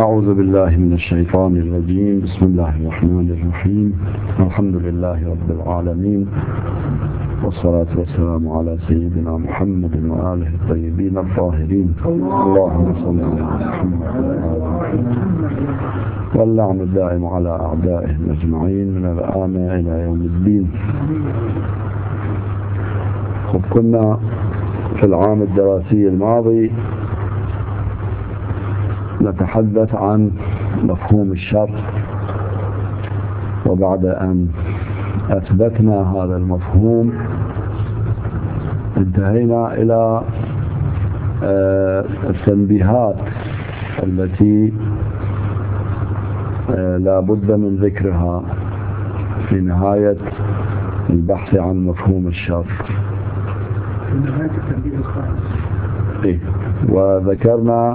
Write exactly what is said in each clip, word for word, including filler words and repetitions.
أعوذ بالله من الشيطان الرجيم. بسم الله الرحمن الرحيم. الحمد لله رب العالمين، والصلاة والسلام على سيدنا محمد وآله الطيبين الطاهرين. اللهم صل على محمد وآل محمد، واللعن الدائم على أعدائهم أجمعين من الآن إلى يوم الدين. خب كنا في العام الدراسي الماضي نتحدث عن مفهوم الشر، وبعد أن أثبتنا هذا المفهوم انتهينا إلى التنبيهات التي لا بد من ذكرها في نهاية البحث عن مفهوم الشر. في نهاية التنبيه الخامس إيه؟ وذكرنا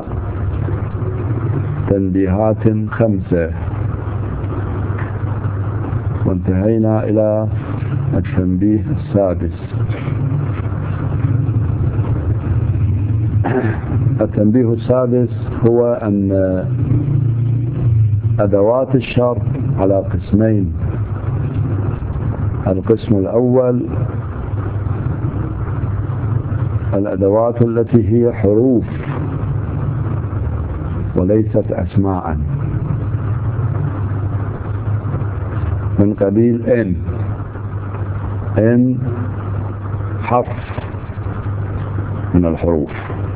تنبيهات خمسة وانتهينا إلى التنبيه السادس. التنبيه السادس هو أن أدوات الشر على قسمين. القسم الأول الأدوات التي هي حروف وليست أسماء، من قبيل إن. إن حرف من الحروف.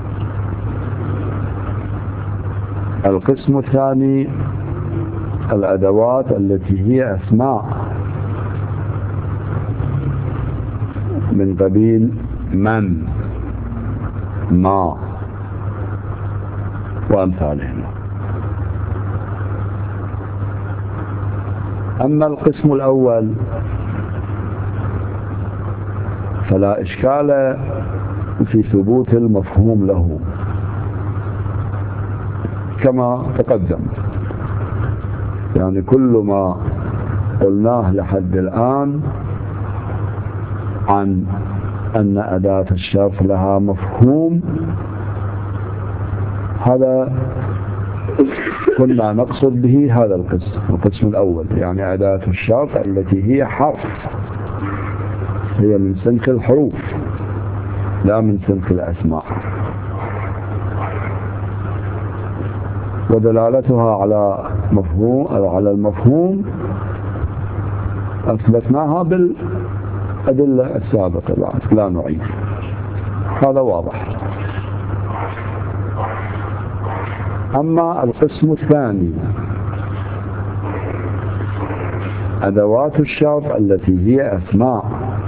القسم الثاني الأدوات التي هي أسماء، من قبيل من، ما، وأمثالهم. أما القسم الأول فلا إشكال في ثبوت المفهوم له كما تقدم. يعني كل ما قلناه لحد الآن عن أن أداة الشرط لها مفهوم، هذا كنا نقصد به هذا القسم، القسم الأول، يعني أداة الشرط التي هي حرف، هي من سنخ الحروف لا من سنخ الأسماء، ودلالتها على مفهوم أو على المفهوم أثبتناها بالأدلة السابقة، لا نعيد، هذا واضح. أما القسم الثاني أدوات الشرط التي هي أسماء،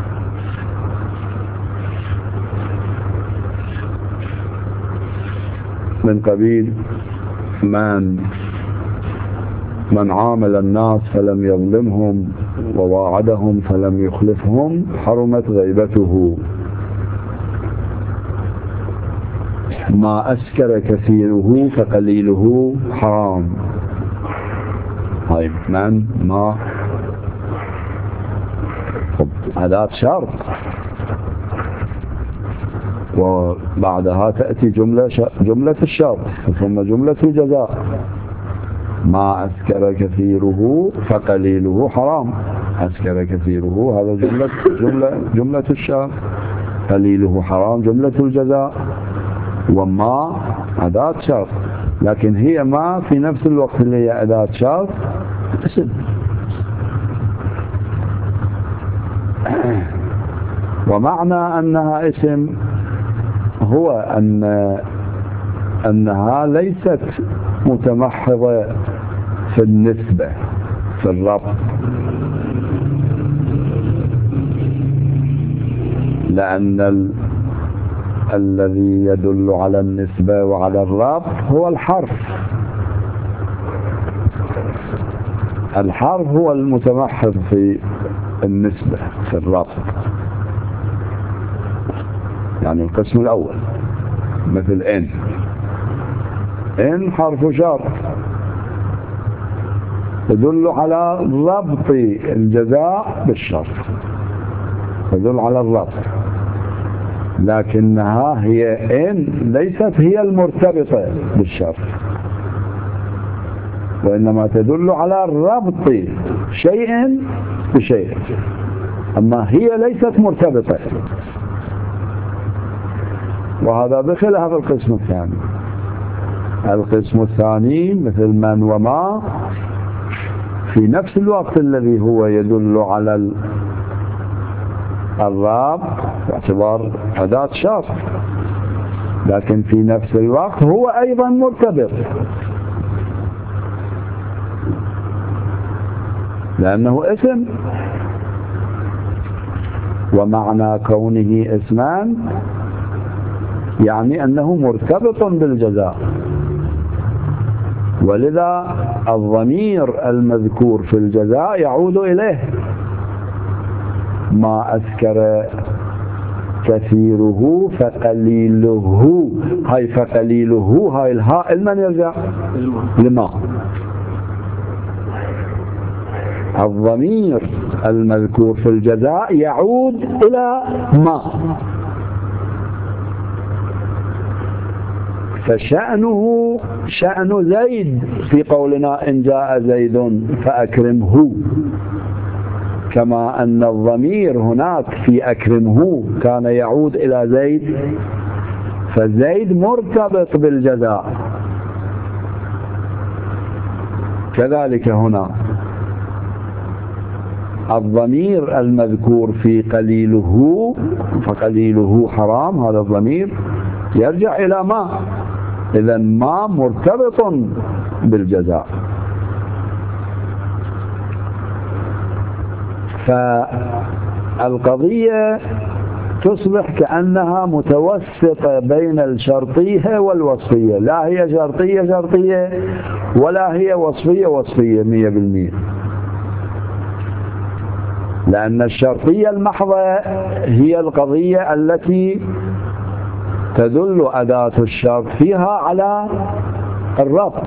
من قبيل من من عامل الناس فلم يظلمهم وواعدهم فلم يخلفهم حرمت غيبته. ما أسكر كثيره فقليله حرام. هاي من، ما، أداة شرط، وبعدها تأتي جملة جملة الشرط ثم جملة الجزاء. ما أسكر كثيره فقليله حرام. أسكر كثيره هذا جملة جملة جملة الشرط، قليله حرام جملة الجزاء. وما أداة شرط، لكن هي ما في نفس الوقت اللي هي أداة شرط اسم. ومعنى أنها اسم هو أن أنها ليست متمحضة في النسبة في الربط، لأن ال الذي يدل على النسبة وعلى الربط هو الحرف. الحرف هو المتمحض في النسبة في الربط. يعني القسم الأول مثل إن. إن حرف شرط يدل على ربط الجزاء بالشرط، يدل على الربط، لكنها هي إن ليست هي المرتبطة بالشرط. وإنما تدل على ربط شيء بشيء، أما هي ليست مرتبطة. وهذا بخلاف القسم الثاني. القسم الثاني مثل من وما في نفس الوقت الذي هو يدل على الرابط باعتبار أداة شرط، لكن في نفس الوقت هو أيضا مرتبط، لأنه اسم، ومعنى كونه اسمان يعني أنه مرتبط بالجزاء. ولذا الضمير المذكور في الجزاء يعود إليه. ما أسكر كثيره فقليله، هاي فقليله هاي الهاء لمن يرجع؟ لما. الضمير المذكور في الجزاء يعود إلى ما، فشأنه شأن زيد في قولنا إن جاء زيد فأكرمه، كما أن الضمير هناك في أكرمه كان يعود إلى زيد، فزيد مرتبط بالجزاء. كذلك هنا الضمير المذكور في قليله فقليله حرام، هذا الضمير يرجع إلى ما، إذن ما مرتبط بالجزاء. فالقضية تصبح كأنها متوسطة بين الشرطية والوصفية، لا هي شرطية شرطية ولا هي وصفية وصفية مية بالمية، لأن الشرطية المحضة هي القضية التي تدل أداة الشرط فيها على الربط،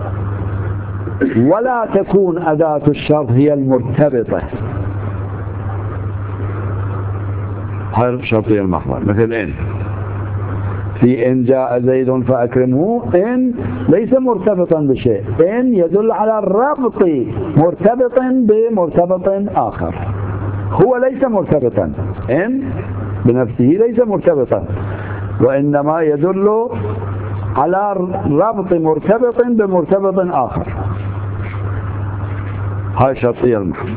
ولا تكون أداة الشرط هي المرتبطة. هذه الشرطية المحضة. مثل إن في إن جاء زيد فأكرمه، إن ليس مرتبطا بشيء، إن يدل على الربط مرتبط بمرتبط آخر، هو ليس مرتبطا، إن بنفسه ليس مرتبطا، وإنما يدل على ربط مرتبط بمرتبط آخر. هاي الشرطية المحضة.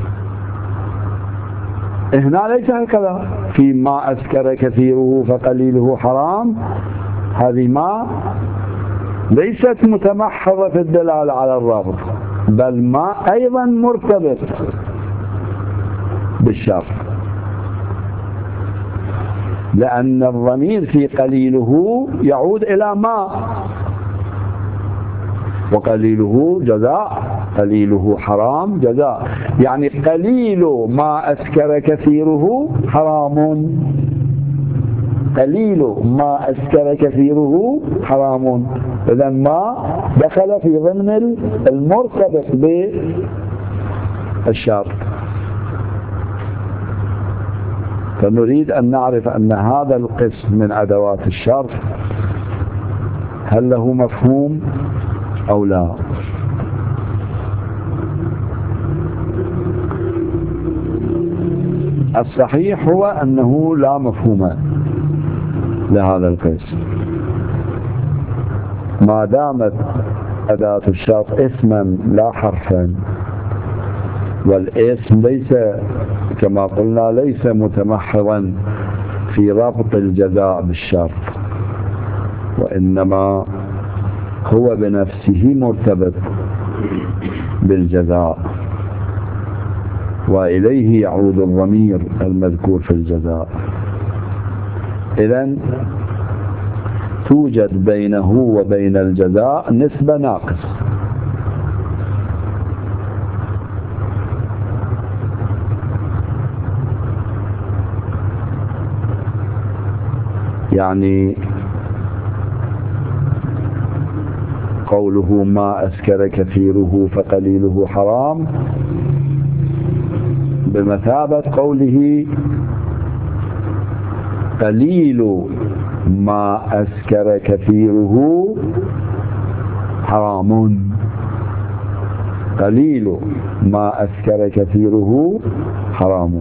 هنا ليس هكذا. في ما أسكر كثيره فقليله حرام، هذه ما ليست متمحضة في الدلالة على الرابط، بل ما أيضا مرتبط بالشرط، لأن الضمير في قليله يعود إلى ما، وقليله جزاء، قليله حرام جزاء، يعني قليل ما أسكر كثيره حرام، قليل ما أسكر كثيره حرام. إذن ما دخل في ضمن المرتبط بالشرط. فنريد أن نعرف أن هذا القسم من أدوات الشرط هل له مفهوم أو لا. الصحيح هو أنه لا مفهوم لهذا القسم، ما دامت أداة الشرط اسما لا حرفا، والاسم ليس كما قلنا ليس متمحضا في ربط الجزاء بالشرط، وإنما هو بنفسه مرتبط بالجزاء، وإليه يعود الضمير المذكور في الجزاء. إذن توجد بينه وبين الجزاء نسبة ناقصة، يعني قوله ما أسكر كثيره فقليله حرام بمثابة قوله قليل ما أسكر كثيره حرام. فقليل ما أسكر كثيره حرام.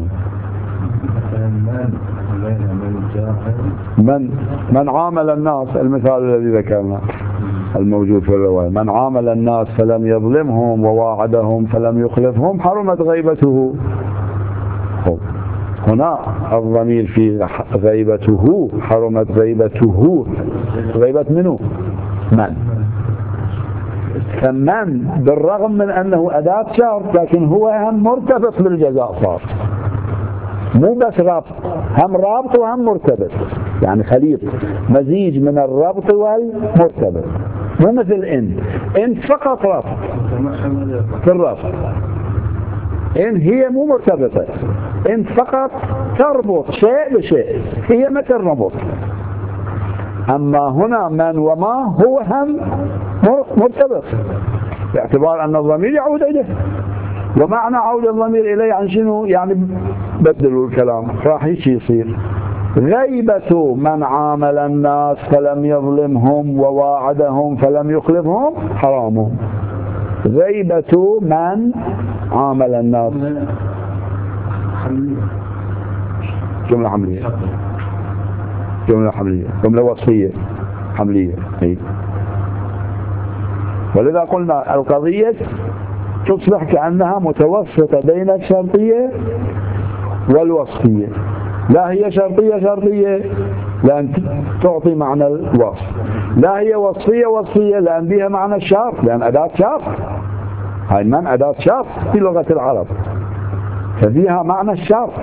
من من عامل الناس، المثال الذي ذكرنا الموجود في الرواية، من عامل الناس فلم يظلمهم وواعدهم فلم يخلفهم حرمت غيبته. هنا الضمير في غيبته، حرمت غيبته، غيبة منه؟ من؟ فمن بالرغم من أنه أداة شرط لكن هو هم مرتبط بالجزاء، صار مو بس ربط، هم رابط وهم مرتبط، يعني خليط مزيج من الربط والمرتبط، مو مثل إن إن فقط ربط في الربط، إن هي مو مرتبطة، إن فقط تربط شيء بشيء، هي مثل ربط. أما هنا من وما هو هم مرتبط باعتبار أن الضمير يعود إليه. ومعنى عود الضمير إليه عن شنو؟ يعني بدلوا الكلام، راح هيك يصير غيبة من عامل الناس فلم يظلمهم وواعدهم فلم يخلفهم حرام. غيبة من عامل الناس جملة حملية، جملة حملية، جملة وصفية حملية. ولذا قلنا القضية تصبح كأنها متوسطة بين الشرطية والوصفية. لا هي شرطية شرطية لأن تعطي معنى الوصف، لا هي وصفية وصفية لأن بها معنى الشرط، لأن أداة شرط، هاي من أداة شرط في لغة العرب ففيها معنى الشرط.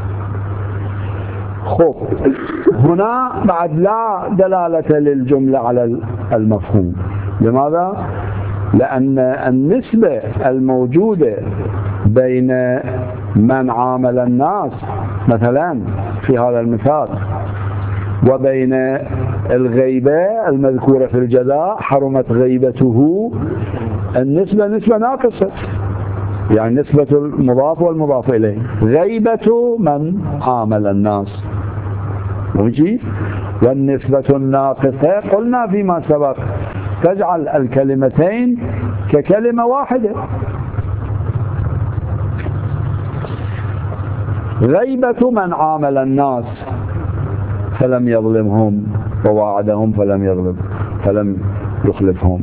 خب هنا بعد لا دلالة للجملة على المفهوم. لماذا؟ لأن النسبة الموجودة بين من عامل الناس مثلا في هذا المثال وبين الغيبة المذكورة في الجزاء حرمت غيبته، النسبة نسبة ناقصة، يعني نسبة المضاف والمضاف إليه. غيبة من عامل الناس وجي، والنسبة الناقصة قلنا فيما سبق تجعل الكلمتين ككلمة واحدة. غيبة من عامل الناس فلم يظلمهم وواعدهم فلم يظلم فلم يخلفهم،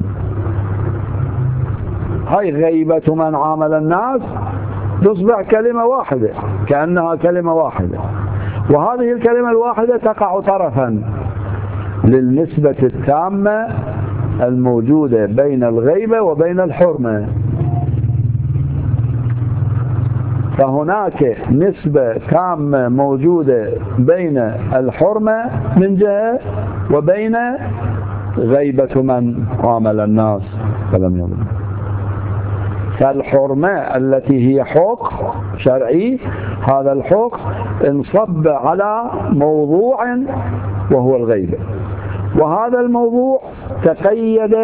هاي غيبة من عامل الناس تصبح كلمة واحدة كأنها كلمة واحدة، وهذه الكلمة الواحدة تقع طرفا للنسبة التامة الموجودة بين الغيبة وبين الحرمة. فهناك نسبة تامة موجودة بين الحرمة من جهة وبين غيبة من عامل الناس فلم يظلم. فالحرمة التي هي حق شرعي، هذا الحق انصب على موضوع وهو الغيبة، وهذا الموضوع تقيد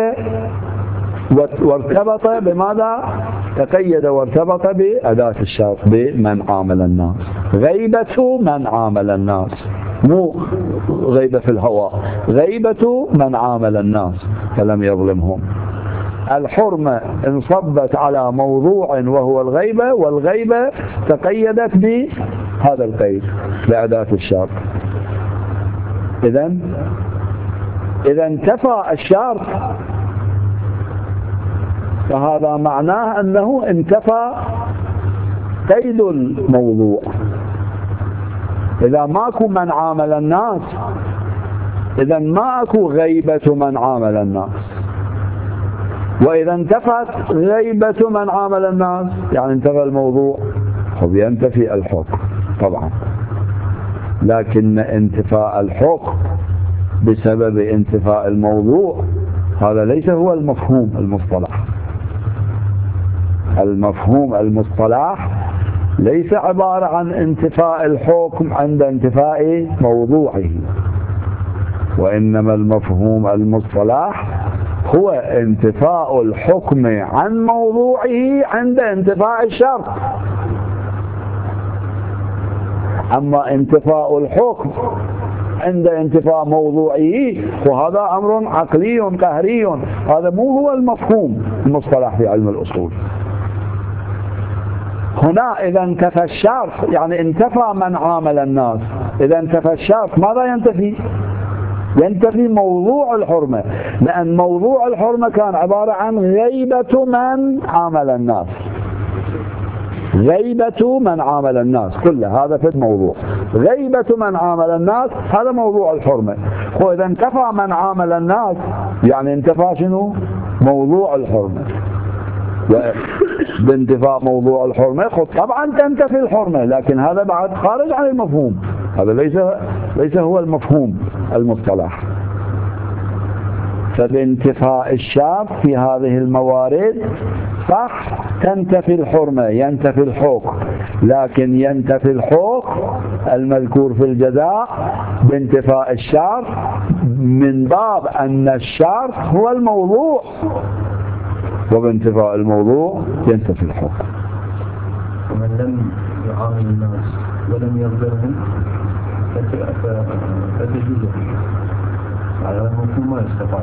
وارتبط بماذا؟ تقيد وارتبط بأداة الشرط بمن عامل الناس. غيبة من عامل الناس، مو غيبة في الهواء، غيبة من عامل الناس فلم يظلمهم. الحرمة انصبت على موضوع وهو الغيبة، والغيبة تقيدت بهذا القيد بأداة الشرط. إذن إذا انتفى الشرط فهذا معناه أنه انتفى قيد الموضوع. إذا ماكو من عامل الناس إذا ماكو غيبة من عامل الناس، وإذا انتفت غيبة من عامل الناس يعني انتفى الموضوع، فينتفي الحكم طبعا. لكن انتفاء الحكم بسبب انتفاء الموضوع هذا ليس هو المفهوم المصطلح. المفهوم المصطلح ليس عبارة عن انتفاء الحكم عند انتفاء موضوعه، وإنما المفهوم المصطلح هو انتفاء الحكم عن موضوعه عند انتفاء الشرط. أما انتفاء الحكم عند انتفاء موضوعه وهذا أمر عقلي قهري، هذا مو هو المفهوم المصطلح في علم الأصول. هنا إذا انتفى الشرط يعني انتفى من عامل الناس. إذا انتفى الشرط ماذا ينتفي؟ ينتفي موضوع الحرمة، لأن موضوع الحرمة كان عبارة عن غيبة من عامل الناس، غيبة من عامل الناس كله هذا في الموضوع. غيبة من عامل الناس هذا موضوع الحرمة. وإذا انتفى من عامل الناس يعني انتفى شنو؟ موضوع الحرمة. بانتفاء موضوع الحرمة خذ طبعا تنتفي الحرمة، لكن هذا بعد خارج عن المفهوم، هذا ليس ليس هو المفهوم المصطلح. فبانتفاء الشرط في هذه الموارد صح تنتفي الحرمة، ينتفي الحكم، لكن ينتفي الحكم المذكور في الجزاء بانتفاء الشرط من باب أن الشرط هو الموضوع، وبانتفاء الموضوع ينتفي الحكم. ومن لم يعامل الناس ولم يظلمهم فتجوزه على المفهوم ما يستطاع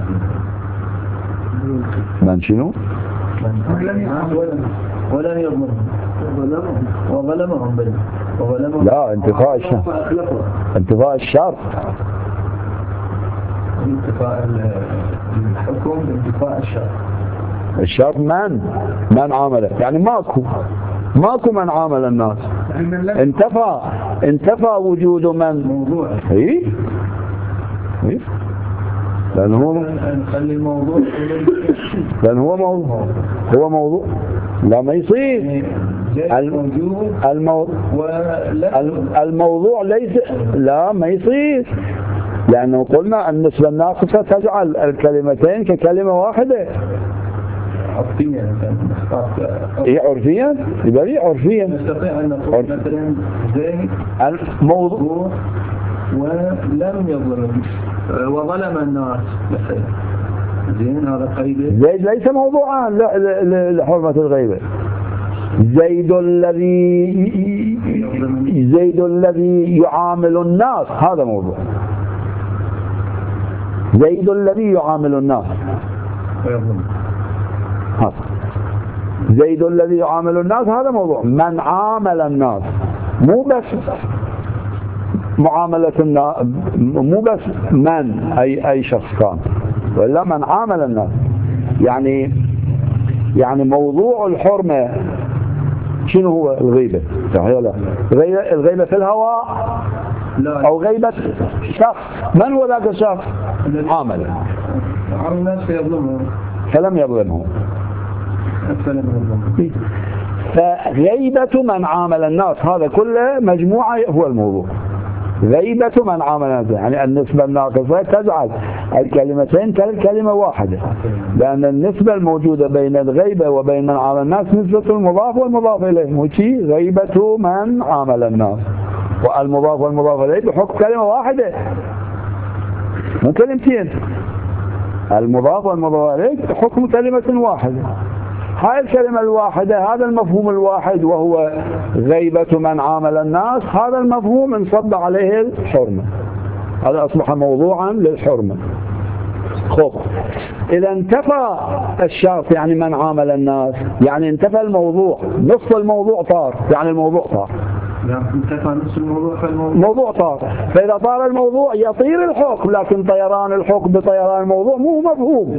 من شنو؟ من لم يعامل ولم يظلمهم وظلمهم بل وظلمهم لا انتفاء الشرط، انتفاء الشرط انتفاء الحكم بانتفاء الشرط. الشرط من من عامله يعني ماكو ماكو من عامل الناس، انتفى انتفى وجود من موضوع اي اي لأن هو نخلي الموضوع لأن هو موضوع هو موضوع لا ما يصير الموضوع الموضوع ليس لا ما يصير، لأنه قلنا النسبة الناقصة تجعل الكلمتين ككلمة واحدة. عرفيا ايه عرفيا؟ يبقى ايه عرفيا؟ نستطيع ان نقول مثلا زيد الموضوع ولم يظلم وظلم الناس مثلا، زين هذا قيد. زيد ليس موضوعا لحرمة الغيبة. زيد الذي زيد الذي يعامل الناس هذا موضوع. زيد الذي يعامل الناس ويظلم هذا. زيد الذي يعامل الناس هذا موضوع. من عامل الناس مو بس معاملة الناس، مو بس من أي أي شخص كان، ولا من عامل الناس يعني يعني موضوع الحرمة شنو هو؟ الغيبة. لا الغيبة, الغيبة في الهواء أو غيبة شخص. من هو ذاك الشخص؟ عامل عامل الناس فيظلمهم فلم يظلمهم. فغيبة من عامل الناس هذا كله مجموعة هو الموضوع. غيبة من عامل الناس يعني النسبة الناقصة تجعل الكلمتين كلمة واحدة، لأن النسبة الموجودة بين الغيبة وبين من عامل الناس نسبة المضاف والمضاف إليه، وشي غيبة من عامل الناس، والمضاف والمضاف إليه بحكم كلمة واحدة مو كلمتين. المضاف والمضاف إليه بحكم كلمة واحدة. هاي الكلمة الواحدة هذا المفهوم الواحد وهو غيبة من عامل الناس، هذا المفهوم انصب عليه الحرمة، هذا أصبح موضوعا للحرمة. خب إذا انتفى الشرط يعني من عامل الناس يعني انتفى الموضوع، نصف الموضوع طار يعني الموضوع طار. انتفى نصف الموضوع فالموضوع الموضوع طار. فإذا طار الموضوع يطير الحكم، لكن طيران الحكم بطيران الموضوع مو مفهوم.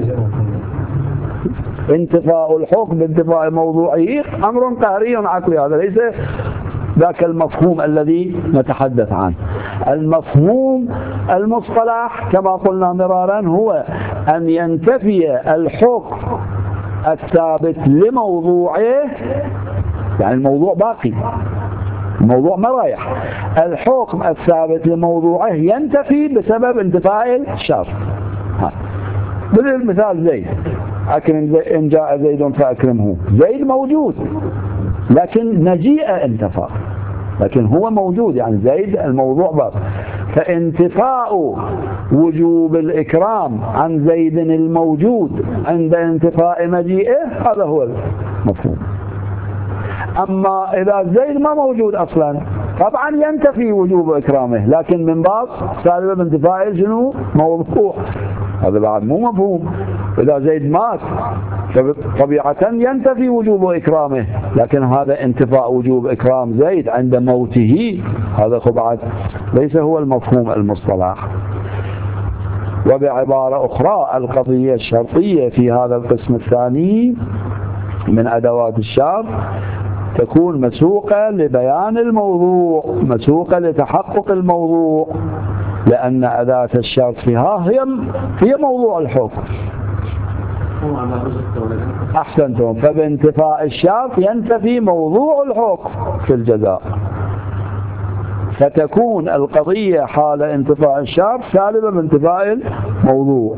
انتفاء الحكم بانتفاء موضوعه أمر قهري عقلي، هذا ليس ذاك المفهوم الذي نتحدث عنه. المفهوم المصطلح كما قلنا مرارا هو أن ينتفي الحكم الثابت لموضوعه، يعني الموضوع باقي، الموضوع ما رايح، الحكم الثابت لموضوعه ينتفي بسبب انتفاء الشرط. مثل مثال زيد، أكرم زي إن جاء زيد فأكرمه. زيد موجود لكن نجيء انتفى، لكن هو موجود يعني زيد الموضوع باب. فانتفاء وجوب الإكرام عن زيد الموجود عند انتفاء مجيئه هذا هو المفهوم. أما إذا زيد ما موجود أصلا طبعا ينتفي وجوب إكرامه، لكن من باب سالب انتفاء شنو؟ موضوع، هذا بعد مو مفهوم. إذا زيد مات فطبيعة ينتفي وجوب إكرامه، لكن هذا انتفاء وجوب إكرام زيد عند موته هذا بعد ليس هو المفهوم المصطلح. وبعبارة أخرى القضية الشرطية في هذا القسم الثاني من أدوات الشرط تكون مسوقة لبيان الموضوع، مسوقة لتحقق الموضوع، لأن أداة الشرط فيها هي هي موضوع الحكم. أحسنتم. فبانتفاء الشرط ينتفي موضوع الحكم في الجزاء، فتكون القضية حال انتفاء الشرط سالبة بانتفاء الموضوع.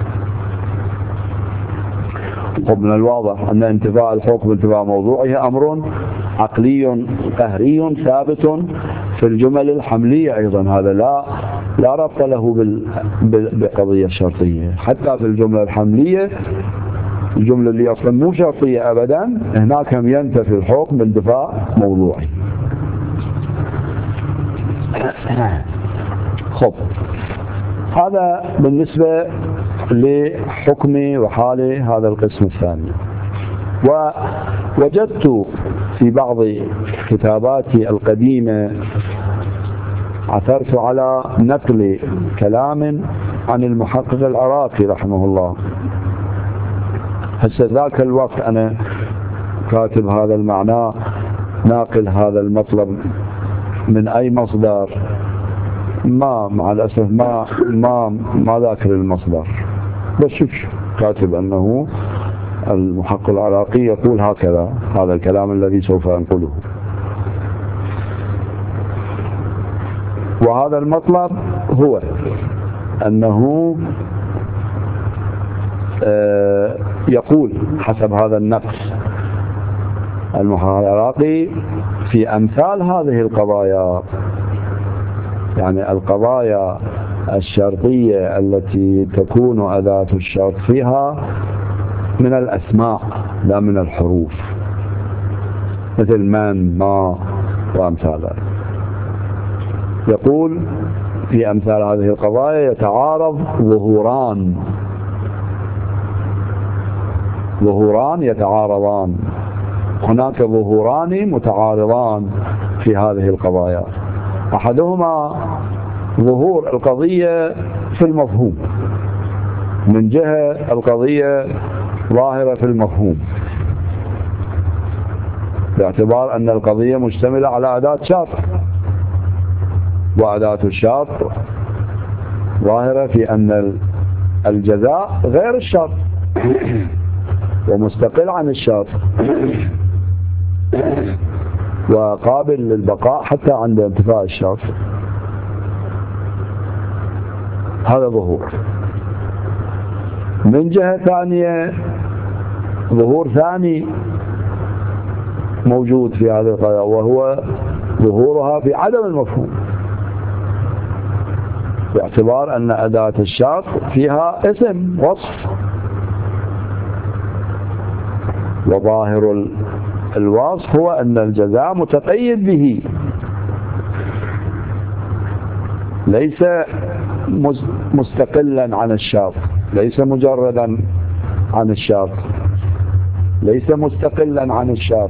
ومن الواضح أن انتفاء الحكم بانتفاء موضوعه أمر عقلي قهري ثابت في الجمل الحملية أيضا، هذا لا لا ربط له بالقضية الشرطية. حتى في الجملة الحملية الجملة اللي أصلا مو شرطية أبدا هناك هم ينتفي الحكم بانتفاء موضوعي. خب هذا بالنسبة لحكم وحال هذا القسم الثاني. ووجدت في بعض كتاباتي القديمة عثرت على نقل كلام عن المحقق العراقي رحمه الله. هسه ذاك الوقت أنا كاتب هذا المعنى ناقل هذا المطلب من أي مصدر ما مع الأسف ما ما ما ذاكر المصدر، بس شوف كاتب أنه المحقق العراقي يقول هكذا، هذا الكلام الذي سوف أنقله. وهذا المطلب هو أنه يقول حسب هذا النقل المحقق العراقي في أمثال هذه القضايا، يعني القضايا الشرطية التي تكون أداة الشرط فيها من الأسماء لا من الحروف، مثل من ما وأمثالها. يقول في أمثال هذه القضايا يتعارض ظهوران ظهوران يتعارضان، هناك ظهوران متعارضان في هذه القضايا. أحدهما ظهور القضية في المفهوم، من جهة القضية ظاهرة في المفهوم باعتبار أن القضية مشتملة على أداة شرط، وأداة الشرط ظاهرة في أن الجزاء غير الشرط ومستقل عن الشرط وقابل للبقاء حتى عند انتفاء الشرط. هذا ظهور. من جهة ثانية ظهور ثاني موجود في هذه القضايا وهو ظهورها في عدم المفهوم، باعتبار أن أداة الشرط فيها اسم وصف، وظاهر الوصف هو أن الجزاء متقيد به، ليس مستقلا عن الشرط، ليس مجردا عن الشرط، ليس مستقلا عن الشرط،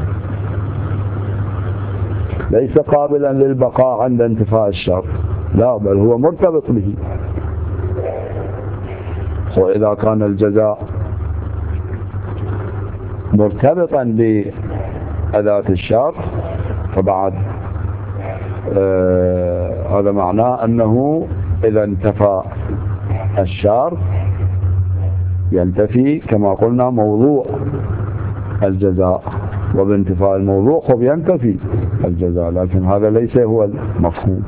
ليس قابلا للبقاء عند انتفاء الشرط، لا بل هو مرتبط به. وإذا كان الجزاء مرتبطا بأداة الشرط فبعد آه هذا معناه أنه إذا انتفى الشرط ينتفي كما قلنا موضوع الجزاء، وبانتفاء الموضوع خب ينتفي الجزاء، لكن هذا ليس هو المفهوم.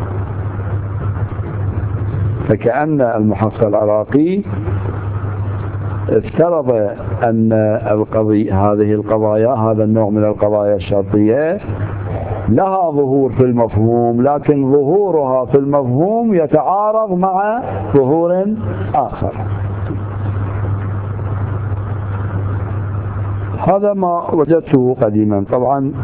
فكأن المحقق العراقي افترض أن القضية هذه القضايا هذا النوع من القضايا الشرطية لها ظهور في المفهوم، لكن ظهورها في المفهوم يتعارض مع ظهور آخر. هذا ما وجدته قديما. طبعا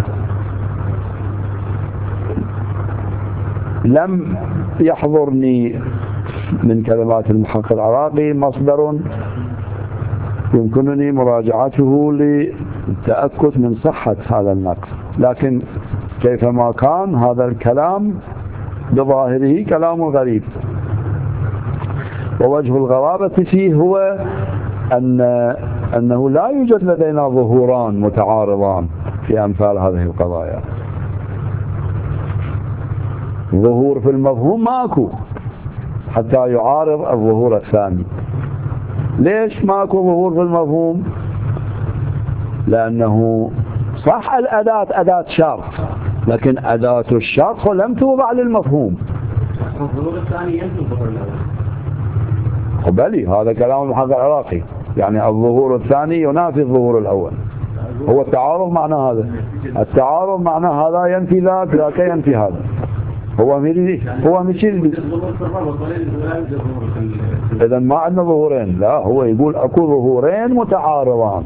لم يحضرني من كلمات المحقق العراقي مصدر يمكنني مراجعته للتأكد من صحة هذا النقل، لكن كيفما كان هذا الكلام بظاهره كلام غريب. ووجه الغرابة فيه هو أن أنه لا يوجد لدينا ظهوران متعارضان في أمثال هذه القضايا. ظهور في المفهوم ماكو حتى يعارض الظهور الثاني. ليش ماكو ظهور في المفهوم؟ لأنه صح الأداة أداة شرط، لكن أداة الشرط لم توضع للمفهوم. الظهور الثاني ينفي الظهور الأول. بلي هذا كلام المحقق العراقي، يعني الظهور الثاني ينافي الظهور الأول. هو التعارض معنى هذا، التعارض معنى هذا ينفي ذاك، ذاك ينفي هذا. هو ميري هو مشيل. إذا ما عندنا ظهورين، لا هو يقول أكو ظهورين متعارضان،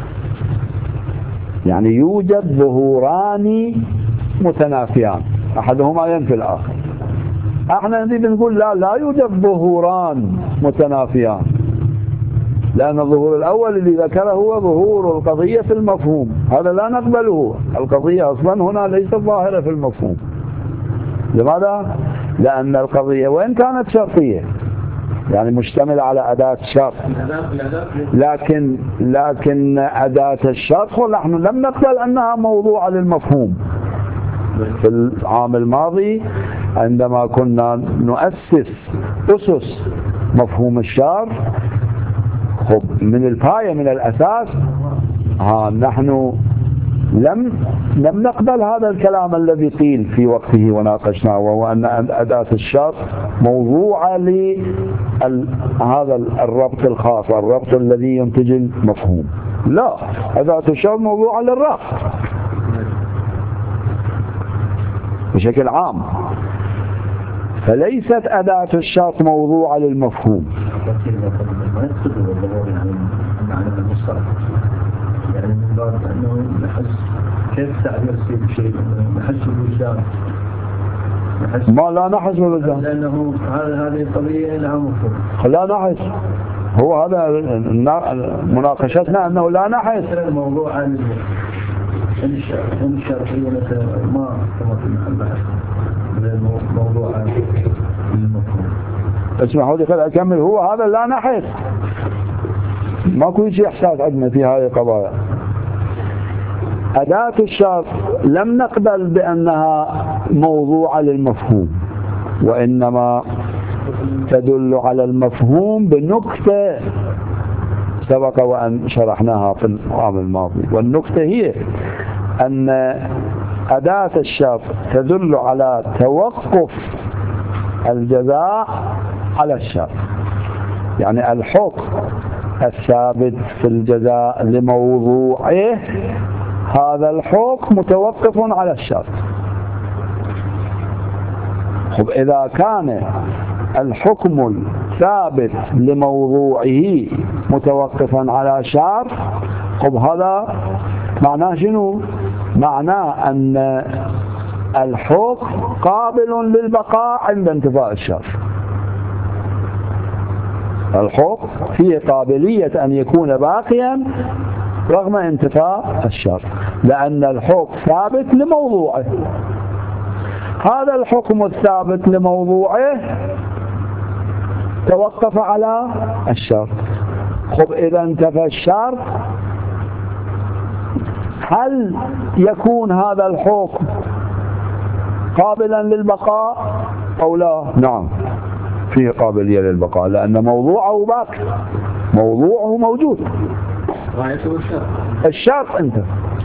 يعني يوجد ظهوران متنافيان أحدهما ينفي الآخر. احنا نريد نقول لا لا يوجد ظهوران متنافيان، لأن الظهور الأول اللي ذكره هو ظهور القضية في المفهوم، هذا لا نقبله. القضية أصلا هنا ليست ظاهرة في المفهوم. لماذا؟ لأن القضية وإن كانت شرطية يعني مشتملة على أداة شرط، لكن لكن أداة الشرط نحن لم نقبل أنها موضوعة للمفهوم. في العام الماضي عندما كنا نؤسس أسس مفهوم الشرط، خب من الباية من الأساس ها نحن لم لم نقبل هذا الكلام الذي قيل في وقته وناقشناه، وهو أن أداة الشرط موضوعة لهذا الربط الخاص، الربط الذي ينتج المفهوم. لا، أداة الشرط موضوعة للربط بشكل عام، فليست أداة الشرط موضوعة للمفهوم. يعني من باب أنه نحس كيف تعبير سيد شيء نحس بالوجدان، ما لا نحس بالوجدان لأنه هذه القضية لها مفهوم. لا نحس، هو هذا مناقشتنا أنه لا نحس. الموضوع عن الشرعية ما كما في محل بحث الموضوع عن المفهوم. اسمحوا لي خل أكمل. هو هذا لا نحس، ماكو شيء إحساس عندنا في هذه القضايا. أداة الشرط لم نقبل بأنها موضوعة للمفهوم، وإنما تدل على المفهوم بنكتة سبق وأن شرحناها في العام الماضي. والنكتة هي أن أداة الشرط تدل على توقف الجزاء على الشرط، يعني الحكم الثابت في الجزاء لموضوعه هذا الحكم متوقف على الشرط. خب إذا كان الحكم الثابت لموضوعه متوقفا على شرط، خب هذا معناه شنو؟ معناه أن الحكم قابل للبقاء عند انتفاء الشرط. الحكم فيه قابلية أن يكون باقيا رغم انتفاء الشرط، لأن الحكم ثابت لموضوعه. هذا الحكم الثابت لموضوعه توقف على الشرط. خب إذا انتفى الشرط، هل يكون هذا الحكم قابلا للبقاء أو لا؟ نعم، فيه قابلية للبقاء، لأن موضوعه باقي، موضوعه موجود. الشرط انت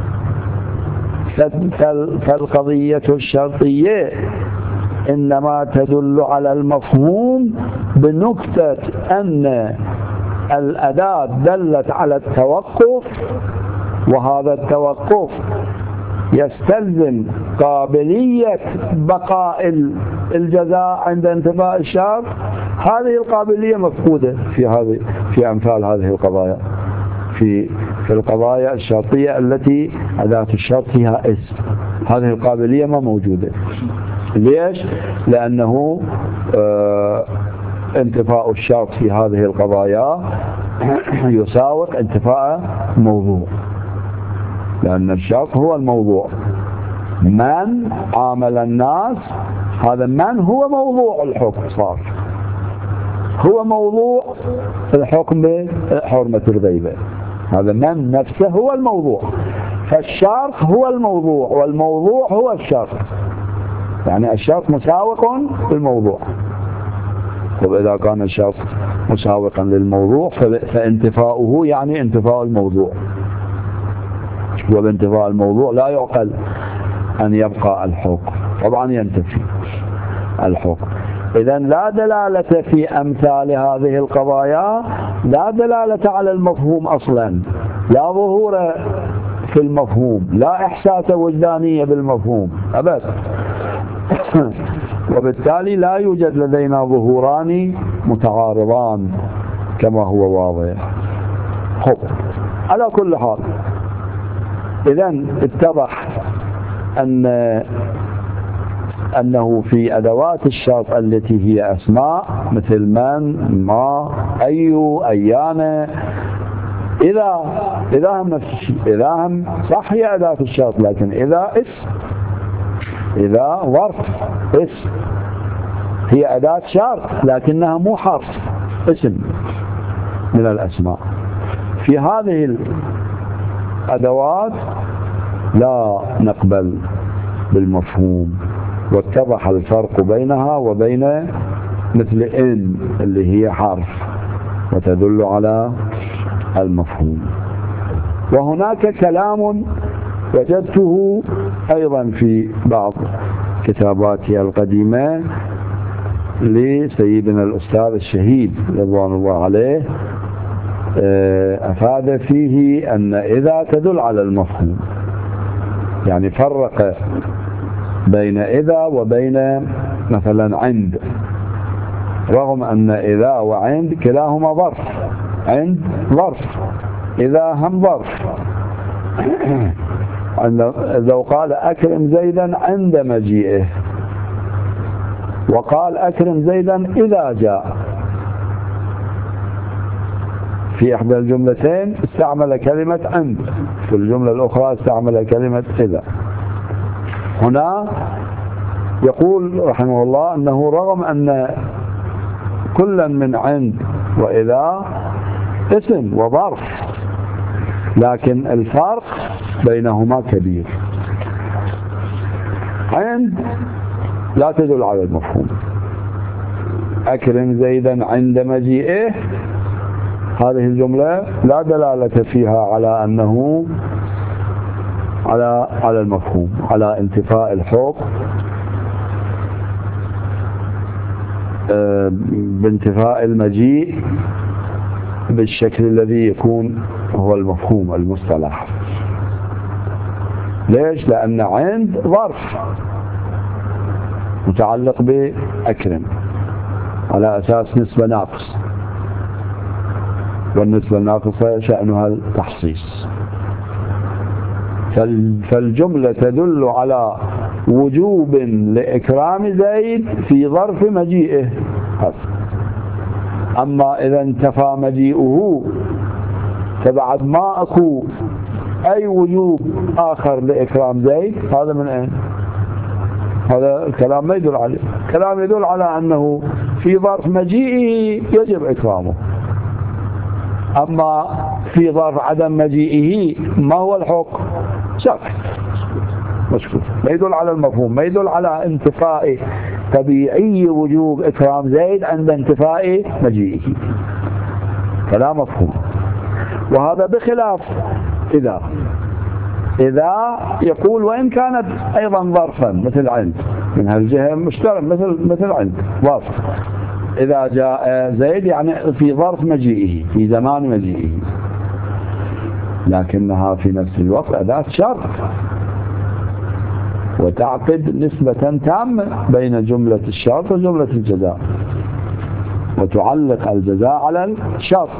فالقضية الشرطية إنما تدل على المفهوم بنكتة أن الأداة دلت على التوقف، وهذا التوقف يستلزم قابلية بقاء الجزاء عند انتفاء الشرط. هذه القابلية مفقودة في هذه في أمثال هذه القضايا، في في القضايا الشرطية التي أداة الشرط فيها اسم، هذه القابلية ما موجودة. ليش؟ لأنه آه انتفاء الشرط في هذه القضايا يساوق انتفاء موضوع، لأن الشرط هو الموضوع. من عامل الناس، هذا من هو موضوع الحكم، صار هو موضوع الحكم بحرمة الغيبة، هذا من نفسه هو الموضوع. فالشرط هو الموضوع والموضوع هو الشرط، يعني الشرط مساوق للموضوع. وإذا كان الشرط مساوقا للموضوع فانتفاؤه يعني انتفاء الموضوع، وبانتفاء الموضوع لا يعقل أن يبقى الحكم، طبعا ينتفي الحكم. إذن لا دلالة في أمثال هذه القضايا، لا دلالة على المفهوم أصلا، لا ظهور في المفهوم، لا إحساس وجدانية بالمفهوم أبدا. وبالتالي لا يوجد لدينا ظهوران متعارضان كما هو واضح. خب، على كل حال إذن اتضح أن أنه في أدوات الشرط التي هي أسماء مثل من، ما، أي، أيان، إذا إذا هم نفس الشيء، إذا هم صح هي أداة الشرط، لكن إذا اسم، إذا ظرف اسم، هي أداة شرط لكنها مو حرف، اسم من الأسماء. في هذه الأدوات لا نقبل بالمفهوم، واتضح الفرق بينها وبين مثل إن اللي هي حرف وتدل على المفهوم. وهناك كلام وجدته أيضا في بعض كتاباتي القديمة لسيدنا الأستاذ الشهيد رضوان الله عليه، أفاد فيه أن إذا تدل على المفهوم، يعني فرق بين إذا وبين مثلا عند، رغم أن إذا وعند كلاهما ظرف، عند ظرف، إذا هم ظرف. لو قال أكرم زيدا عند مجيئه، وقال أكرم زيدا إذا جاء، في إحدى الجملتين استعمل كلمة عند، في الجملة الأخرى استعمل كلمة إذا. هنا يقول رحمه الله أنه رغم أن كلا من عند وإذا اسم وظرف، لكن الفرق بينهما كبير. عند لا تدل على المفهوم، أكرم زيدا عند مجيئه، هذه الجملة لا دلالة فيها على أنه على على المفهوم، على انتفاء الحكم بانتفاء المجيء بالشكل الذي يكون هو المفهوم المصطلح. ليش؟ لأن عند ظرف متعلق بأكرم على أساس نسبة ناقص، والنسبة الناقصة شأنها التخصيص. فالجملة تدل على وجوب لإكرام زيد في ظرف مجيئه. أما إذا انتفى مجيئه فبعد ما أكو أي وجوب آخر لإكرام زيد، هذا من أين؟ هذا الكلام ما يدل عليه. الكلام يدل على أنه في ظرف مجيئه يجب إكرامه، أما في ظرف عدم مجيئه ما هو الحكم؟ ساكت مسكوت، ما يدل على المفهوم، ما يدل على انتفاء طبيعي وجوب إكرام زيد عند انتفاء مجيئه، فلا مفهوم. وهذا بخلاف إذا إذا يقول وإن كانت أيضا ظرفا مثل عند، من هالجهة مشترك مثل مثل عند ظرف، إذا جاء زيد يعني في ظرف مجيئه، في زمان مجيئه، لكنها في نفس الوقت أداة شرط، وتعقد نسبة تامة بين جملة الشرط وجملة الجزاء، وتعلق الجزاء على الشرط،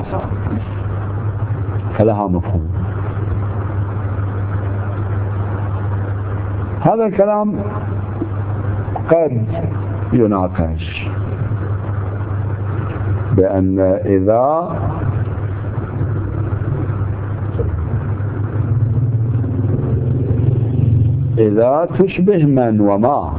فلها مفهوم. هذا الكلام قد يناقش بأن إذا إذا تشبه من وما،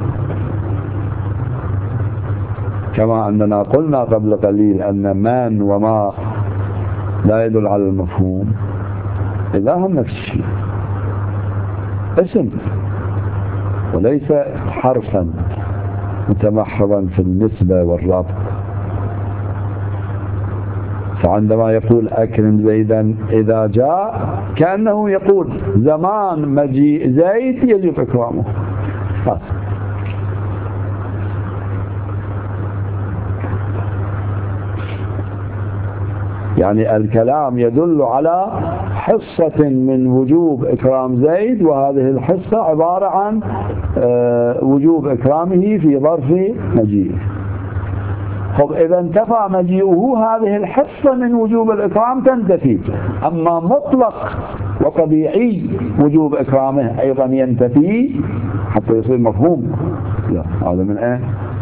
كما أننا قلنا قبل قليل أن من وما لا يدل على المفهوم، إذا هم نفس الشيء، اسم وليس حرفا متمحضا في النسبة والربط. فعندما يقول أكرم زيدا إذا جاء، كأنه يقول زمان مجيء زيد يجب إكرامه. بس. يعني الكلام يدل على حصة من وجوب إكرام زيد، وهذه الحصة عبارة عن وجوب إكرامه في ظرف مجيئه. طب إذا انتفى مجيئه، هذه الحصة من وجوب الإكرام تنتفي، أما مطلق وطبيعي وجوب إكرامه أيضا ينتفي حتى يصير مفهوم. لا، هذا من إيه؟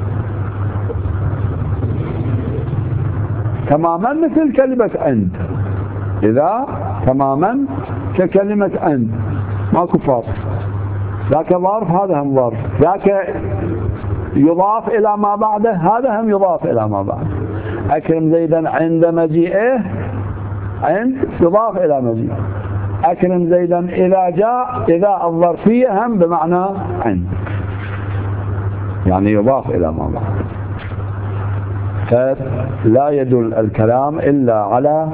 تماما مثل كلمة عند، إذا تماما ككلمة عند، ماكو فرق. ذاك ظرف، هذا هم ظرف، ذاك يضاف إلى ما بعده، هذا هم يضاف إلى ما بعده. أكرم زيدا عند مجيئه، عند يضاف إلى مجيئه. أكرم زيدا إذا جاء، إذا الظرفية هم بمعنى عند، يعني يضاف إلى ما بعده. فلا يدل الكلام إلا على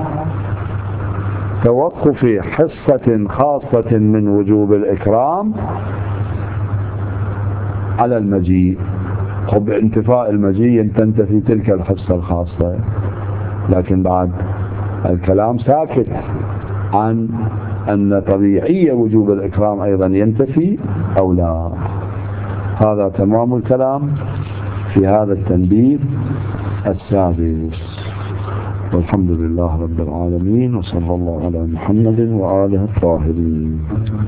توقف حصة خاصة من وجوب الإكرام على المجيء. وبانتفاء المجيء تنتفي تلك الحصة الخاصة، لكن بعد الكلام ساكت عن أن طبيعية وجوب الإكرام أيضا ينتفي أو لا. هذا تمام الكلام في هذا التنبيه السادس. والحمد لله رب العالمين، وصلى الله على محمد وآله الطاهرين.